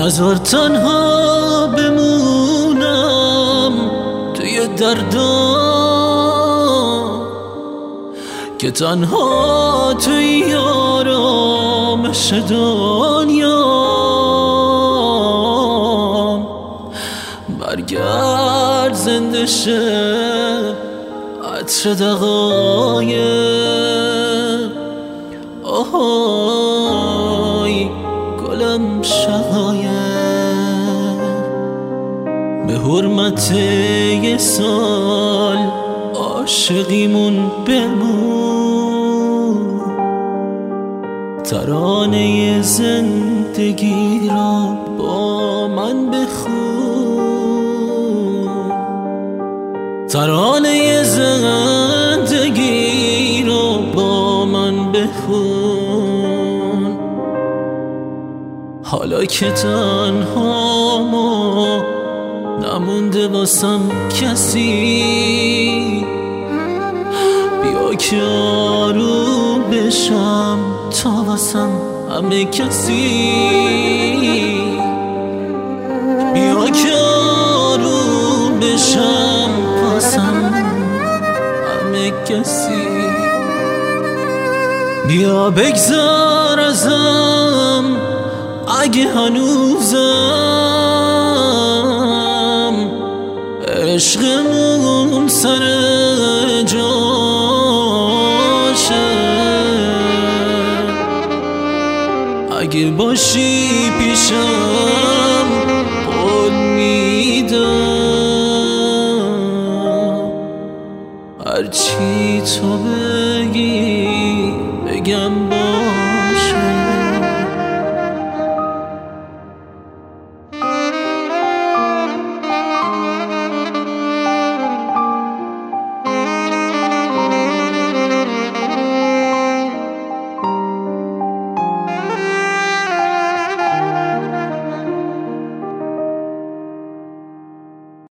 نذار تنها بمونم توی دردم که تنها توی آرامش دنیام برگرد زنده شه عطر دقایق آهای گلم شقایق به حرمت یه سال عاشقیمون بمون ترانه زندگی را با من بخون ترانه زندگی را با من بخون حالا که تنها ما نمونده واسم کسی بیا که آروم بشم تا واسم همه کسی بیا که آروم بشم واسم همه کسی بیا بگذار ازم اگه هنوزم عشقمون سر جاشه اگه باشی پیشم قول میدم هرچی تو بگی بگم باشه